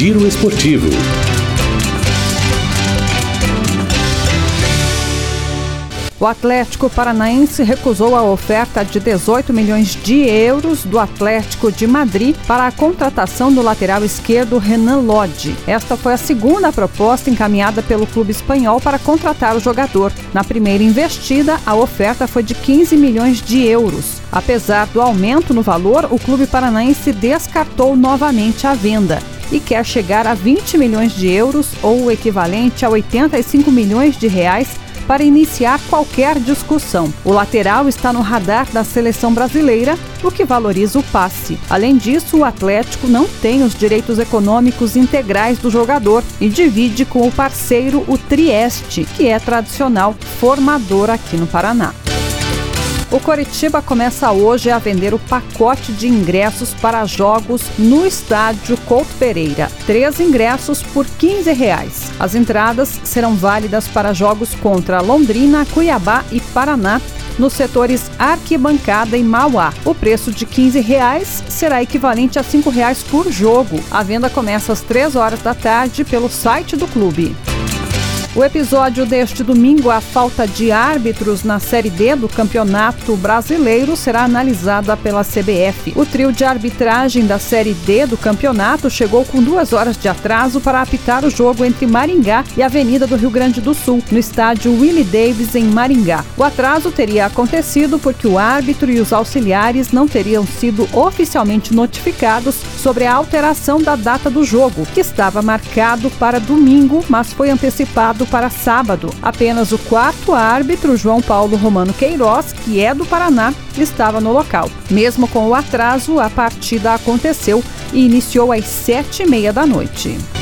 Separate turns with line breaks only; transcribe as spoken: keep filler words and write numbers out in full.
Giro Esportivo.
O Atlético Paranaense recusou a oferta de dezoito milhões de euros do Atlético de Madrid para a contratação do lateral esquerdo Renan Lodi. Esta foi a segunda proposta encaminhada pelo clube espanhol para contratar o jogador. Na primeira investida, a oferta foi de quinze milhões de euros. Apesar do aumento no valor, o clube paranaense descartou novamente a venda e quer chegar a vinte milhões de euros, ou o equivalente a oitenta e cinco milhões de reais, para iniciar qualquer discussão. O lateral está no radar da seleção brasileira, o que valoriza o passe. Além disso, o Atlético não tem os direitos econômicos integrais do jogador e divide com o parceiro o Trieste, que é tradicional formador aqui no Paraná. O Coritiba começa hoje a vender o pacote de ingressos para jogos no estádio Couto Pereira. Três ingressos por quinze reais. As entradas serão válidas para jogos contra Londrina, Cuiabá e Paraná, nos setores Arquibancada e Mauá. O preço de quinze reais será equivalente a cinco reais por jogo. A venda começa às três horas da tarde pelo site do clube. O episódio deste domingo, a falta de árbitros na Série D do Campeonato Brasileiro, será analisada pela C B F. O trio de arbitragem da Série D do campeonato chegou com duas horas de atraso para apitar o jogo entre Maringá e Avenida do Rio Grande do Sul, no estádio Willie Davis, em Maringá. O atraso teria acontecido porque o árbitro e os auxiliares não teriam sido oficialmente notificados sobre a alteração da data do jogo, que estava marcado para domingo, mas foi antecipado para sábado. Apenas o quarto árbitro, João Paulo Romano Queiroz, que é do Paraná, estava no local. Mesmo com o atraso, a partida aconteceu e iniciou às sete e meia da noite.